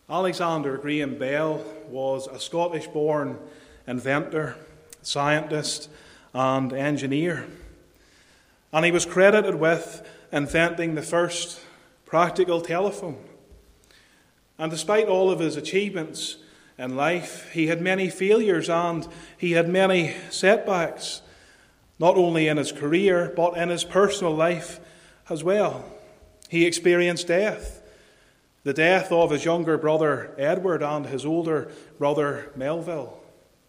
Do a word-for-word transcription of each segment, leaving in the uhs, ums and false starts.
Alexander Graham Bell was a Scottish-born inventor, scientist, and engineer. And he was credited with inventing the first practical telephone. And despite all of his achievements in life, he had many failures and he had many setbacks, not only in his career, but in his personal life as well. He experienced death. The death of his younger brother Edward and his older brother Melville.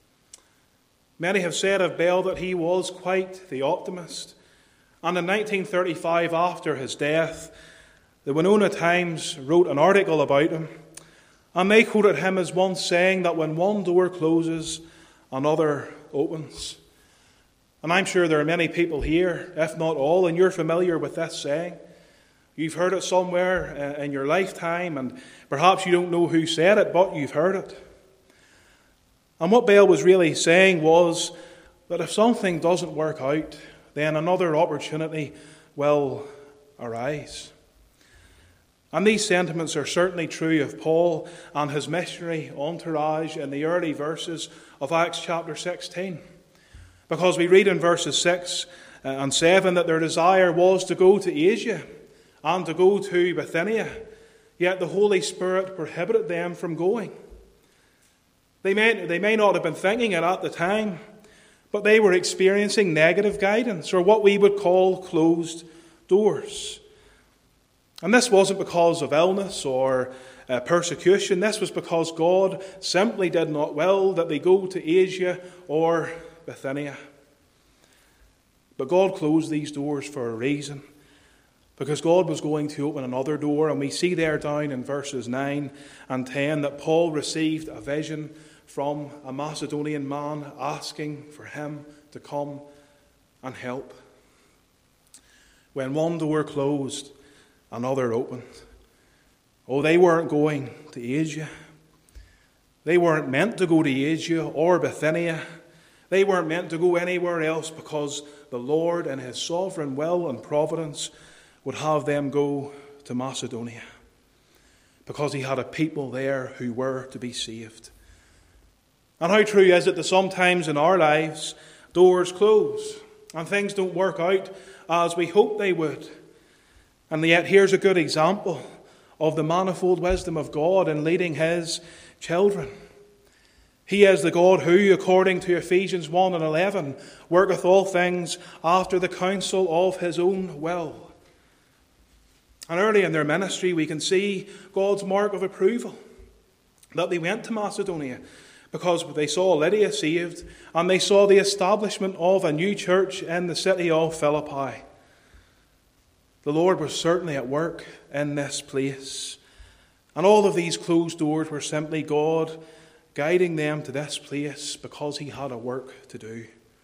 Many have said of Bell that he was quite the optimist. And in nineteen thirty-five, after his death, the Winona Times wrote an article about him, and they quoted him as once saying that when one door closes, another opens. And I'm sure there are many people here, if not all, and you're familiar with this saying. You've heard it somewhere in your lifetime, and perhaps you don't know who said it, but you've heard it. And what Bell was really saying was that if something doesn't work out, then another opportunity will arise. And these sentiments are certainly true of Paul and his missionary entourage in the early verses of Acts chapter sixteen. Because we read in verses six and seven that their desire was to go to Asia and to go to Bithynia, yet the Holy Spirit prohibited them from going. They may, they may not have been thinking it at the time, but they were experiencing negative guidance, or what we would call closed doors. And this wasn't because of illness or uh, persecution. This was because God simply did not will that they go to Asia or Bithynia. But God closed these doors for a reason, because God was going to open another door. And we see there down in verses nine and ten that Paul received a vision from a Macedonian man asking for him to come and help. When one door closed, another opened. Oh, they weren't going to Asia. They weren't meant to go to Asia or Bithynia. They weren't meant to go anywhere else, because the Lord in his sovereign will and providence would have them go to Macedonia, because he had a people there who were to be saved. And how true is it that sometimes in our lives doors close and things don't work out as we hope they would. And yet here's a good example of the manifold wisdom of God in leading his children. He is the God who, according to Ephesians one and eleven, worketh all things after the counsel of his own will. And early in their ministry, we can see God's mark of approval, that they went to Macedonia because they saw Lydia saved, and they saw the establishment of a new church in the city of Philippi. The Lord was certainly at work in this place. And all of these closed doors were simply God guiding them to this place because he had a work to do.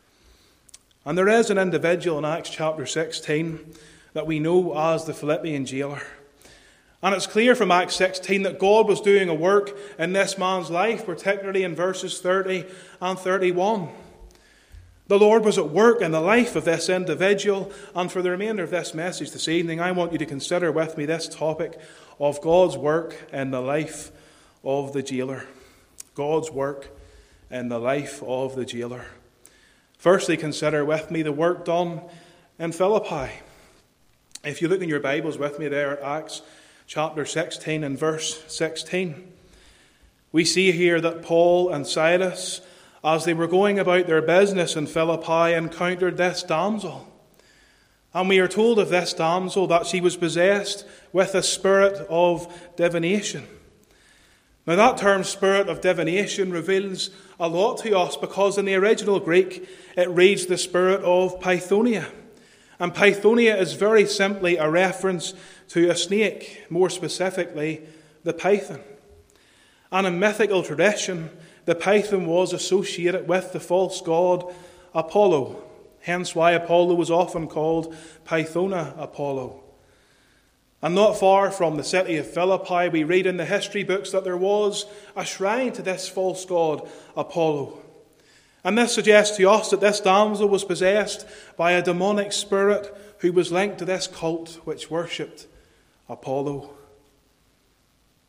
And there is an individual in Acts chapter sixteen that we know as the Philippian jailer. And it's clear from Acts sixteen that God was doing a work in this man's life, particularly in verses thirty and thirty-one. The Lord was at work in the life of this individual, and for the remainder of this message this evening, I want you to consider with me this topic of God's work in the life of the jailer. God's work in the life of the jailer. Firstly, consider with me the work done in Philippi. If you look in your Bibles with me there at Acts chapter sixteen and verse sixteen, we see here that Paul and Silas, as they were going about their business in Philippi, encountered this damsel. And we are told of this damsel that she was possessed with a spirit of divination. Now that term, spirit of divination, reveals a lot to us, because in the original Greek it reads the spirit of Pythonia. And Pythonia is very simply a reference to a snake, more specifically the python. And in mythical tradition, the python was associated with the false god Apollo, hence why Apollo was often called Pythona Apollo. And not far from the city of Philippi, we read in the history books that there was a shrine to this false god Apollo. And this suggests to us that this damsel was possessed by a demonic spirit who was linked to this cult which worshipped Apollo.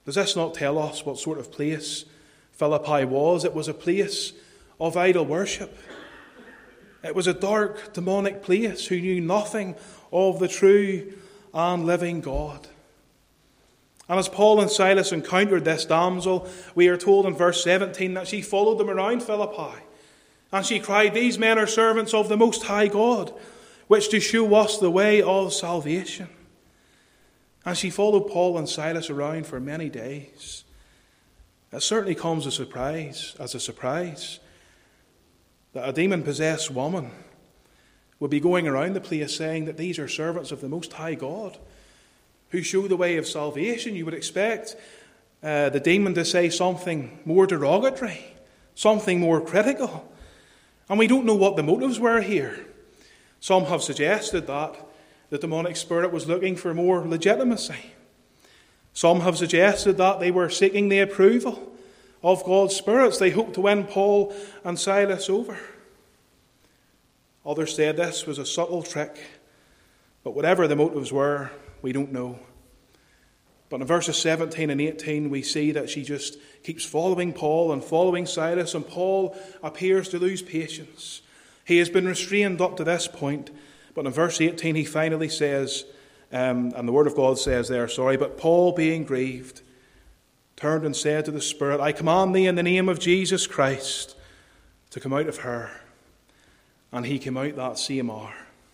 Does this not tell us what sort of place Philippi was? It was a place of idol worship. It was a dark, demonic place who knew nothing of the true and living God. And as Paul and Silas encountered this damsel, we are told in verse seventeen that she followed them around Philippi. And she cried, "These men are servants of the Most High God, which do show us the way of salvation." And she followed Paul and Silas around for many days. It certainly comes as a surprise, as a surprise that a demon-possessed woman would be going around the place saying that these are servants of the Most High God who show the way of salvation. You would expect uh, the demon to say something more derogatory, something more critical. And we don't know what the motives were here. Some have suggested that the demonic spirit was looking for more legitimacy. Some have suggested that they were seeking the approval of God's spirits. They hoped to win Paul and Silas over. Others said this was a subtle trick, but whatever the motives were, we don't know. But in verses seventeen and eighteen, we see that she just keeps following Paul and following Silas, and Paul appears to lose patience. He has been restrained up to this point, but in verse eighteen he finally says, um, and the word of God says there, sorry, but Paul, being grieved, turned and said to the Spirit, "I command thee in the name of Jesus Christ to come out of her." And he came out that same hour.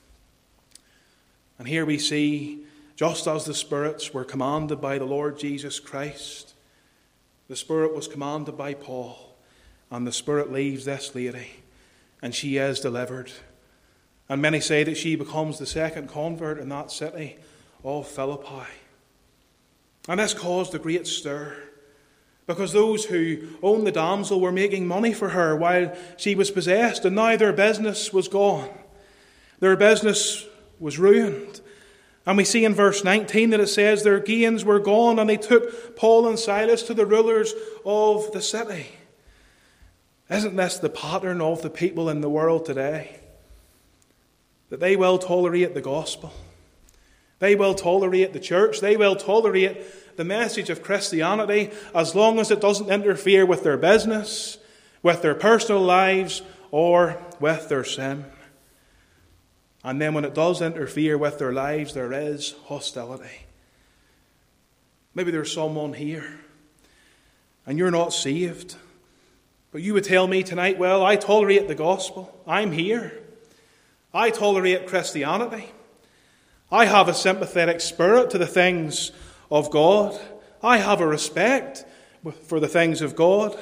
And here we see, just as the spirits were commanded by the Lord Jesus Christ, the Spirit was commanded by Paul, and the Spirit leaves this lady, and she is delivered. And many say that she becomes the second convert in that city of Philippi. And this caused a great stir, because those who owned the damsel were making money for her while she was possessed, and now their business was gone. Their business was ruined. And we see in verse nineteen that it says their gains were gone, and they took Paul and Silas to the rulers of the city. Isn't this the pattern of the people in the world today? That they will tolerate the gospel. They will tolerate the church. They will tolerate the message of Christianity as long as it doesn't interfere with their business, with their personal lives, or with their sin. And then when it does interfere with their lives, there is hostility. Maybe there's someone here, and you're not saved. But you would tell me tonight, well, I tolerate the gospel. I'm here. I tolerate Christianity. I have a sympathetic spirit to the things of God. I have a respect for the things of God.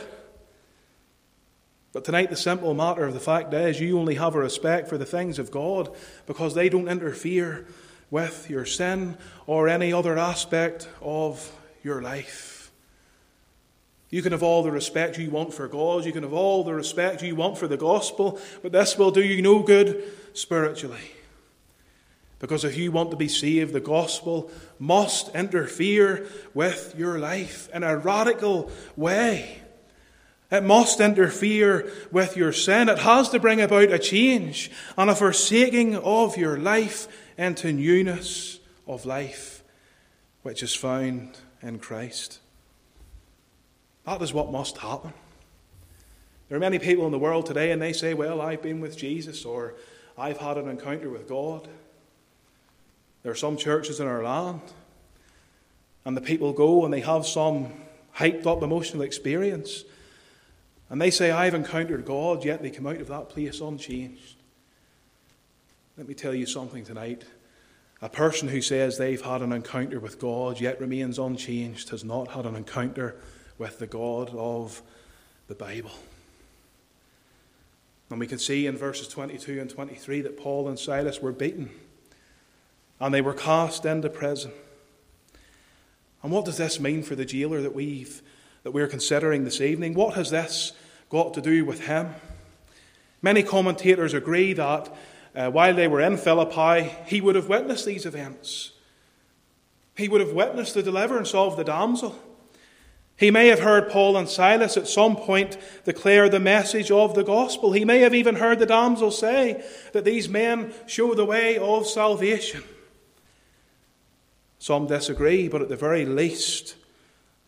But tonight the simple matter of the fact is you only have a respect for the things of God because they don't interfere with your sin or any other aspect of your life. You can have all the respect you want for God, you can have all the respect you want for the gospel, but this will do you no good spiritually. Because if you want to be saved, the gospel must interfere with your life in a radical way. It must interfere with your sin. It has to bring about a change and a forsaking of your life into newness of life, which is found in Christ. That is what must happen. There are many people in the world today and they say, well, I've been with Jesus, or I've had an encounter with God. There are some churches in our land, and the people go and they have some hyped up emotional experience, and they say, I've encountered God, yet they come out of that place unchanged. Let me tell you something tonight. A person who says they've had an encounter with God, yet remains unchanged, has not had an encounter with the God of the Bible. And we can see in verses twenty-two and twenty-three that Paul and Silas were beaten, and they were cast into prison. And what does this mean for the jailer that we've that we're considering this evening? What has this got to do with him? Many commentators agree that uh, while they were in Philippi, he would have witnessed these events. He would have witnessed the deliverance of the damsel. He may have heard Paul and Silas at some point declare the message of the gospel. He may have even heard the damsel say that these men show the way of salvation. Some disagree, but at the very least,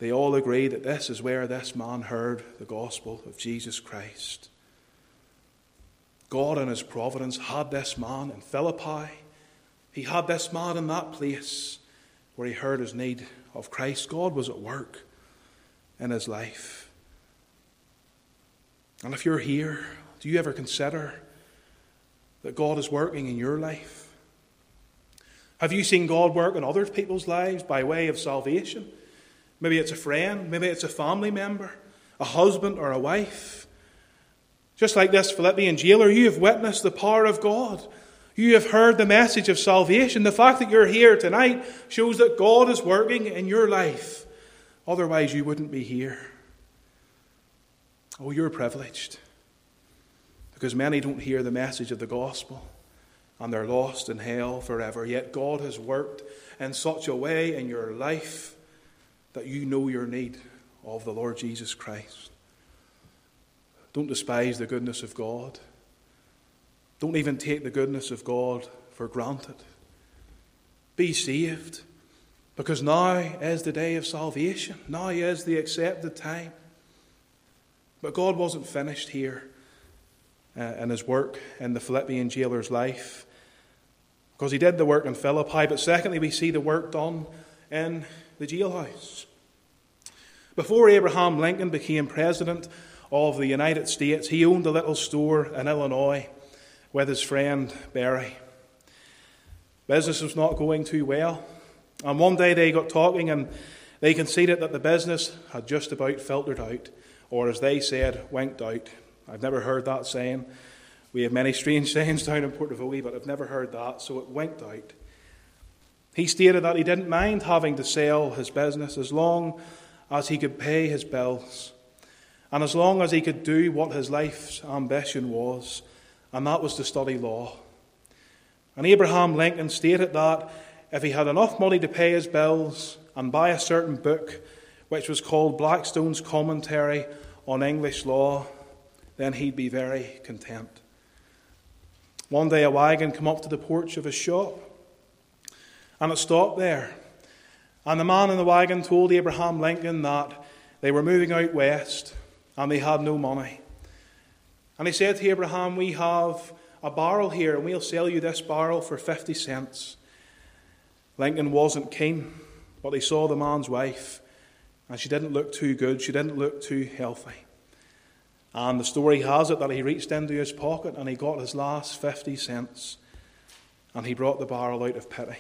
they all agree that this is where this man heard the gospel of Jesus Christ. God in his providence had this man in Philippi. He had this man in that place where he heard his need of Christ. God was at work in his life. And if you're here, do you ever consider that God is working in your life? Have you seen God work in other people's lives by way of salvation? Maybe it's a friend, maybe it's a family member, a husband or a wife. Just like this Philippian jailer, you have witnessed the power of God. You have heard the message of salvation. The fact that you're here tonight shows that God is working in your life. Otherwise, you wouldn't be here. Oh, you're privileged. Because many don't hear the message of the gospel, and they're lost in hell forever. Yet God has worked in such a way in your life that you know your need of the Lord Jesus Christ. Don't despise the goodness of God. Don't even take the goodness of God for granted. Be saved, because now is the day of salvation. Now is the accepted time. But God wasn't finished here uh, in his work in the Philippian jailer's life, because he did the work in Philippi. But secondly, we see the work done in the jailhouse. Before Abraham Lincoln became president of the United States, he owned a little store in Illinois with his friend Barry. Business was not going too well, and one day they got talking and they conceded that the business had just about filtered out, or as they said, winked out. I've never heard that saying. We have many strange sayings down in Portavoe, but I've never heard that, so it winked out. He stated that he didn't mind having to sell his business as long as he could pay his bills, and as long as he could do what his life's ambition was, and that was to study law. And Abraham Lincoln stated that if he had enough money to pay his bills and buy a certain book, which was called Blackstone's Commentary on English Law, then he'd be very content. One day a wagon came up to the porch of his shop, and it stopped there. And the man in the wagon told Abraham Lincoln that they were moving out west and they had no money. And he said to Abraham, "We have a barrel here and we'll sell you this barrel for fifty cents. Lincoln wasn't keen, but he saw the man's wife, and she didn't look too good. She didn't look too healthy. And the story has it that he reached into his pocket and he got his last fifty cents, and he brought the barrel out of pity.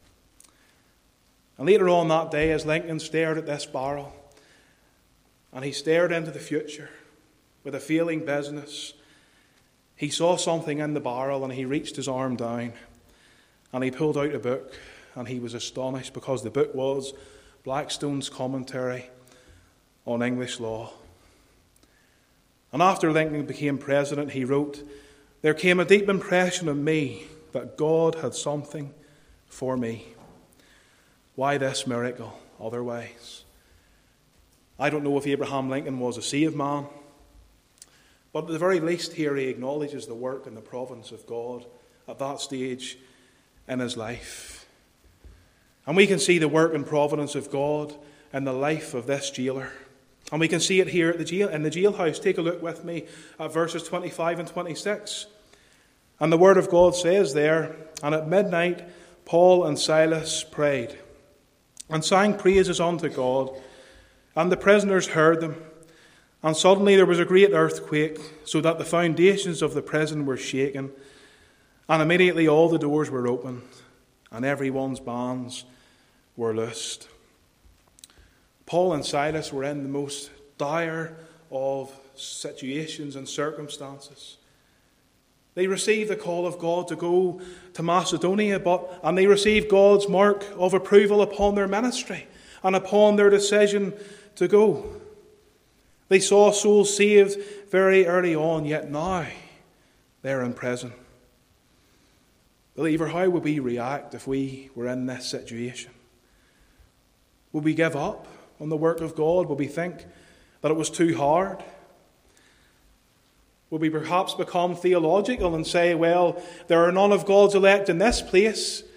And later on that day, as Lincoln stared at this barrel, and he stared into the future with a failing business, he saw something in the barrel, and he reached his arm down and he pulled out a book, and he was astonished because the book was Blackstone's Commentary on English Law. And after Lincoln became president, he wrote, "There came a deep impression on me that God had something for me. Why this miracle otherwise?" I don't know if Abraham Lincoln was a saved man, but at the very least here he acknowledges the work and the providence of God at that stage in his life. And we can see the work and providence of God in the life of this jailer. And we can see it here at the jail, in the jailhouse. Take a look with me at verses twenty-five and twenty-six. And the word of God says there, "And at midnight Paul and Silas prayed, and sang praises unto God, and the prisoners heard them. And suddenly there was a great earthquake, so that the foundations of the prison were shaken. And immediately all the doors were opened, and everyone's bands were loosed." Paul and Silas were in the most dire of situations and circumstances. They received the call of God to go to Macedonia, but and they received God's mark of approval upon their ministry and upon their decision to go. They saw souls saved very early on, yet now they're in prison. Believer, how would we react if we were in this situation? Would we give up on the work of God? Would we think that it was too hard? Would we perhaps become theological and say, well, there are none of God's elect in this place,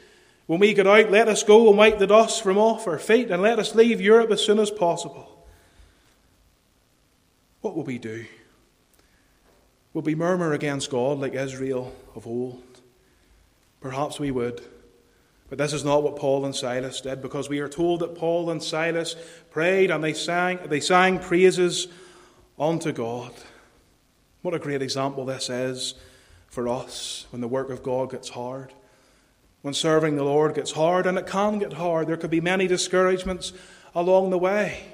When we get out, let us go and wipe the dust from off our feet, and let us leave Europe as soon as possible. What will we do? Will we murmur against God like Israel of old? Perhaps we would. But this is not what Paul and Silas did, because we are told that Paul and Silas prayed and they sang, they sang praises unto God. What a great example this is for us when the work of God gets hard. When serving the Lord gets hard, and it can get hard. There could be many discouragements along the way.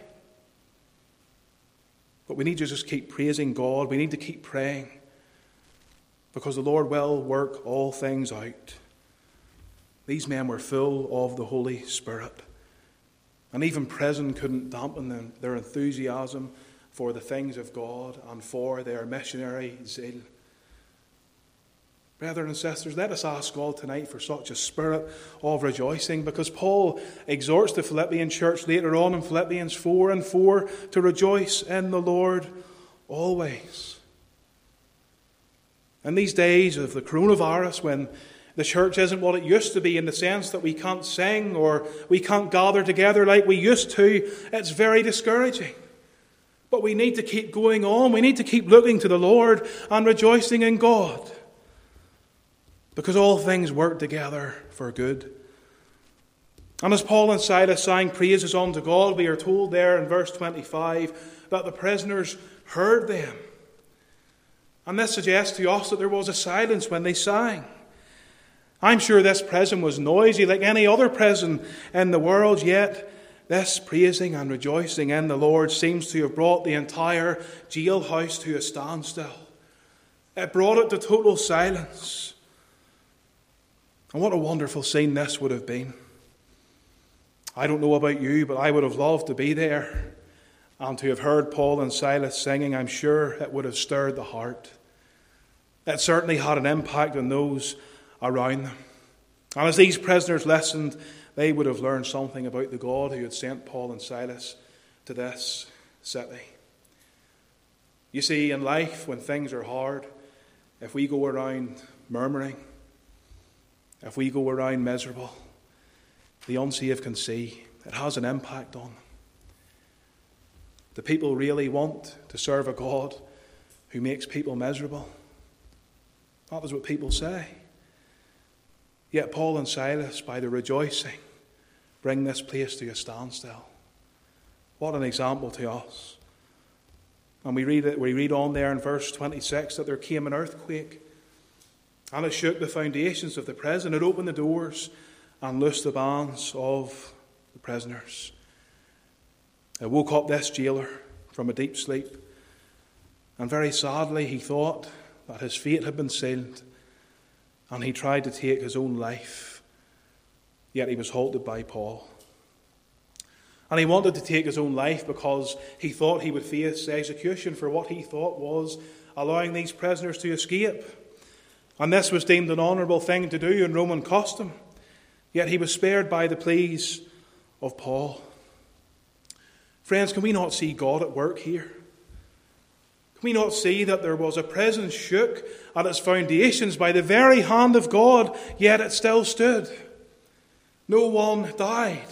But we need to just keep praising God. We need to keep praying, because the Lord will work all things out. These men were full of the Holy Spirit. And even prison couldn't dampen them, their enthusiasm for the things of God and for their missionary zeal. Brothers and sisters, let us ask God tonight for such a spirit of rejoicing, because Paul exhorts the Philippian church later on in Philippians four and four to rejoice in the Lord always. In these days of the coronavirus, when the church isn't what it used to be, in the sense that we can't sing or we can't gather together like we used to, it's very discouraging. But we need to keep going on. We need to keep looking to the Lord and rejoicing in God, because all things work together for good. And as Paul and Silas sang praises unto God, we are told there in verse twenty-five that the prisoners heard them. And this suggests to us that there was a silence when they sang. I'm sure this prison was noisy like any other prison in the world, yet this praising and rejoicing in the Lord seems to have brought the entire jailhouse to a standstill. It brought it to total silence. And what a wonderful scene this would have been. I don't know about you, but I would have loved to be there and to have heard Paul and Silas singing. I'm sure it would have stirred the heart. It certainly had an impact on those around them. And as these prisoners listened, they would have learned something about the God who had sent Paul and Silas to this city. You see, in life, when things are hard, if we go around murmuring, if we go around miserable, the unsaved can see it has an impact on them. Do people really want to serve a God who makes people miserable? That is what people say. Yet Paul and Silas, by their rejoicing, bring this place to a standstill. What an example to us. And we read it, we read on there in verse twenty-six that there came an earthquake, and it shook the foundations of the prison. It opened the doors and loosed the bands of the prisoners. It woke up this jailer from a deep sleep, and very sadly he thought that his fate had been sealed, and he tried to take his own life. Yet he was halted by Paul. And he wanted to take his own life because he thought he would face execution for what he thought was allowing these prisoners to escape. And this was deemed an honourable thing to do in Roman custom. Yet he was spared by the pleas of Paul. Friends, can we not see God at work here? Can we not see that there was a prison shook at its foundations by the very hand of God, yet it still stood? No one died.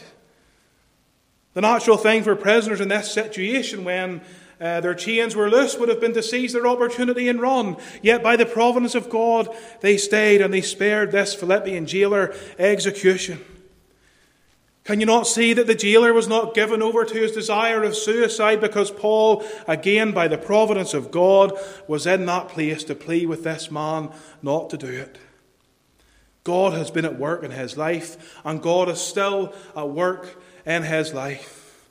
The natural thing for prisoners in this situation, when uh, their chains were loose, would have been to seize their opportunity and run. Yet by the providence of God, they stayed and they spared this Philippian jailer execution. Can you not see that the jailer was not given over to his desire of suicide, because Paul, again by the providence of God, was in that place to plead with this man not to do it? God has been at work in his life, and God is still at work in his life.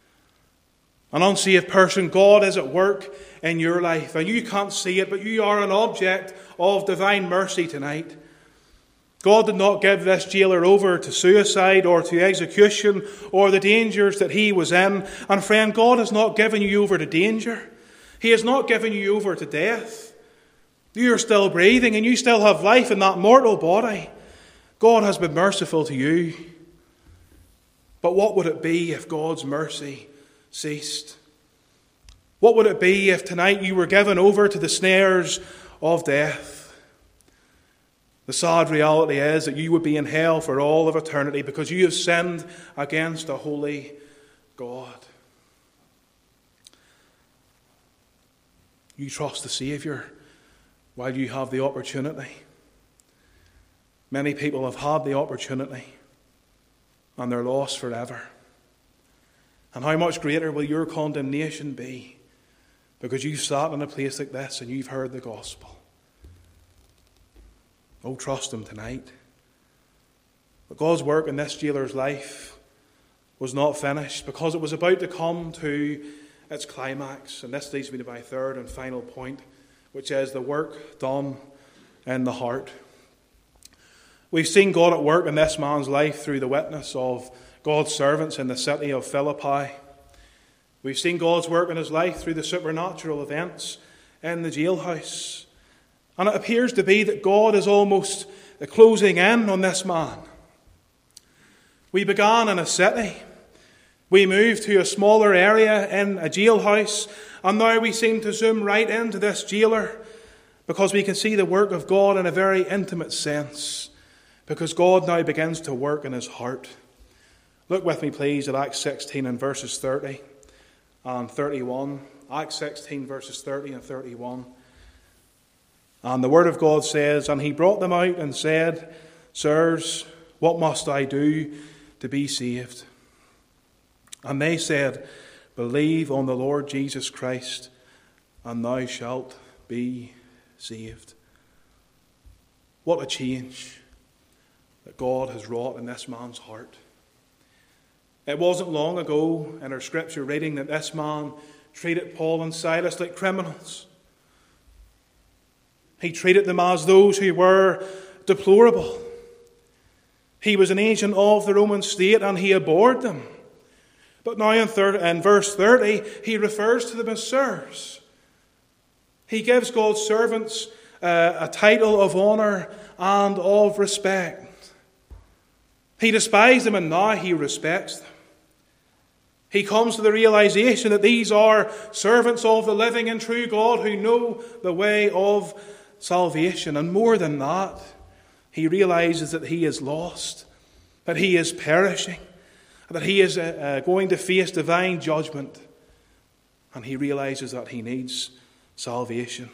An unsaved person, God is at work in your life, and you can't see it, but you are an object of divine mercy tonight. God did not give this jailer over to suicide or to execution or the dangers that he was in. And friend, God has not given you over to danger. He has not given you over to death. You are still breathing and you still have life in that mortal body. God has been merciful to you. But what would it be if God's mercy ceased? What would it be if tonight you were given over to the snares of death? The sad reality is that you would be in hell for all of eternity because you have sinned against a holy God. You trust the Saviour while you have the opportunity. Many people have had the opportunity and they're lost forever. And how much greater will your condemnation be because you've sat in a place like this and you've heard the gospel? Oh, trust Him tonight. But God's work in this jailer's life was not finished because it was about to come to its climax. And this leads me to my third and final point, which is the work done in the heart. We've seen God at work in this man's life through the witness of God's servants in the city of Philippi. We've seen God's work in his life through the supernatural events in the jailhouse. And it appears to be that God is almost closing in on this man. We began in a city. We moved to a smaller area in a jailhouse. And now we seem to zoom right into this jailer because we can see the work of God in a very intimate sense. Because God now begins to work in his heart. Look with me, please, at Acts sixteen and verses thirty and thirty-one. Acts sixteen, verses thirty and thirty-one. And the word of God says, "And he brought them out and said, Sirs, what must I do to be saved? And they said, Believe on the Lord Jesus Christ, and thou shalt be saved." What a change that God has wrought in this man's heart. It wasn't long ago in our scripture reading that this man treated Paul and Silas like criminals. He treated them as those who were deplorable. He was an agent of the Roman state and he abhorred them. But now in, third, in verse thirty, he refers to them as sirs. He gives God's servants uh, a title of honour and of respect. He despised them and now he respects them. He comes to the realization that these are servants of the living and true God who know the way of salvation. And more than that, he realizes that he is lost, that he is perishing, that he is uh, going to face divine judgment. And he realizes that he needs salvation.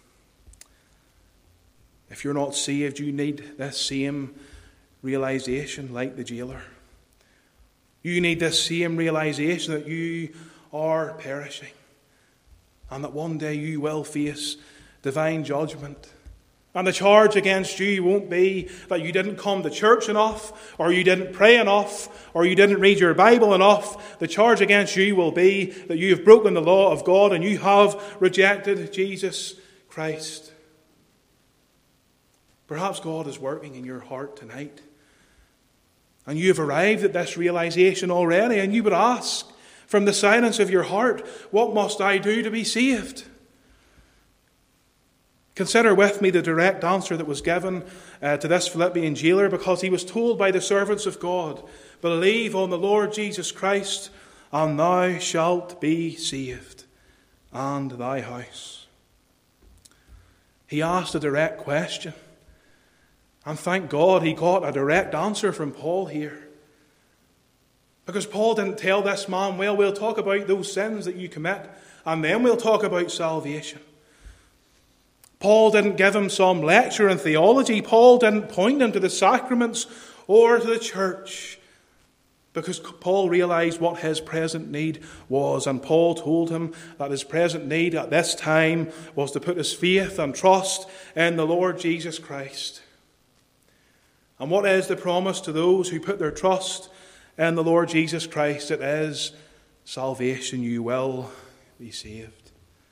If you're not saved, you need this same realization like the jailer. You need this same realization that you are perishing and that one day you will face divine judgment. And the charge against you won't be that you didn't come to church enough, or you didn't pray enough, or you didn't read your Bible enough. The charge against you will be that you have broken the law of God and you have rejected Jesus Christ. Perhaps God is working in your heart tonight. And you have arrived at this realization already, and you would ask from the silence of your heart, what must I do to be saved? Consider with me the direct answer that was given uh, to this Philippian jailer, because he was told by the servants of God, Believe on the Lord Jesus Christ, and thou shalt be saved, and thy house. He asked a direct question. And thank God he got a direct answer from Paul here. Because Paul didn't tell this man, well, we'll talk about those sins that you commit, and then we'll talk about salvation. Paul didn't give him some lecture in theology. Paul didn't point him to the sacraments or to the church. Because Paul realized what his present need was. And Paul told him that his present need at this time was to put his faith and trust in the Lord Jesus Christ. And what is the promise to those who put their trust in the Lord Jesus Christ? It is salvation. You will be saved.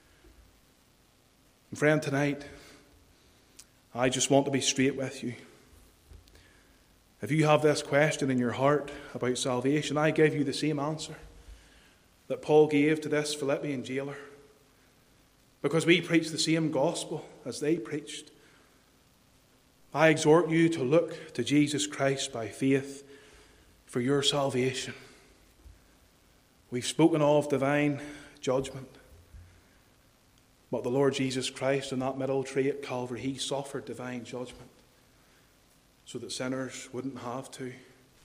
And friend, tonight, I just want to be straight with you. If you have this question in your heart about salvation, I give you the same answer that Paul gave to this Philippian jailer. Because we preach the same gospel as they preached. I exhort you to look to Jesus Christ by faith for your salvation. We've spoken of divine judgment. But the Lord Jesus Christ on that middle tree at Calvary, he suffered divine judgment. so that sinners wouldn't have to.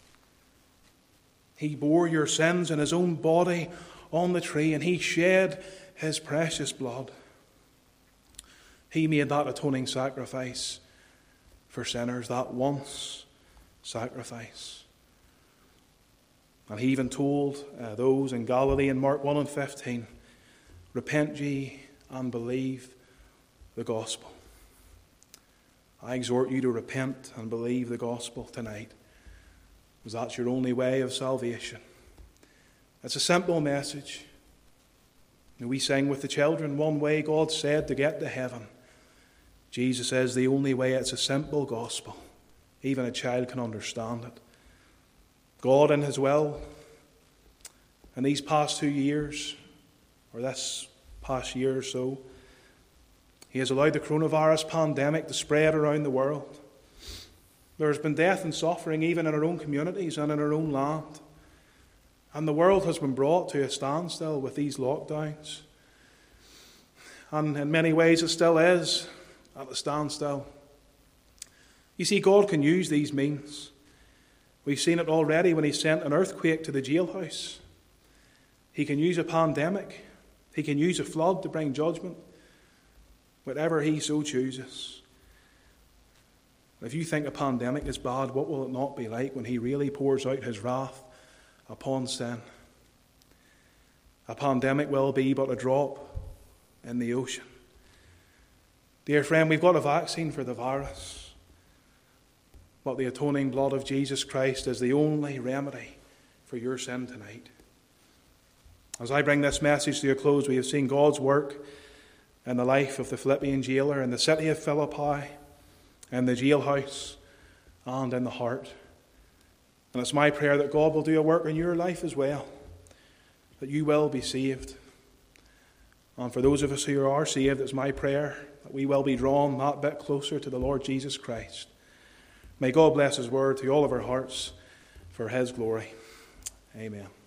He bore your sins in his own body on the tree, and he shed his precious blood. He made that atoning sacrifice for sinners, that once sacrifice. And he even told uh, those in Galilee in Mark one and fifteen, repent ye and believe the gospel. I exhort you to repent and believe the gospel tonight, because that's your only way of salvation. It's a simple message. We sing with the children, one way God said to get to heaven. Jesus says the only way. It's a simple gospel. Even a child can understand it. God in his will, in these past two years, or this past year or so, he has allowed the coronavirus pandemic to spread around the world. There has been death and suffering even in our own communities and in our own land. And the world has been brought to a standstill with these lockdowns. And in many ways it still is at a standstill. You see, God can use these means. We've seen it already when he sent an earthquake to the jailhouse. He can use a pandemic. He can use a flood to bring judgment. Whatever he so chooses. If you think a pandemic is bad, what will it not be like when he really pours out his wrath upon sin? A pandemic will be but a drop in the ocean. Dear friend, we've got a vaccine for the virus, but the atoning blood of Jesus Christ is the only remedy for your sin tonight. As I bring this message to a close, we have seen God's work in the life of the Philippian jailer, in the city of Philippi, in the jailhouse, and in the heart. And it's my prayer that God will do a work in your life as well, that you will be saved. And for those of us who are saved, it's my prayer that we will be drawn that bit closer to the Lord Jesus Christ. May God bless his word to all of our hearts for his glory. Amen.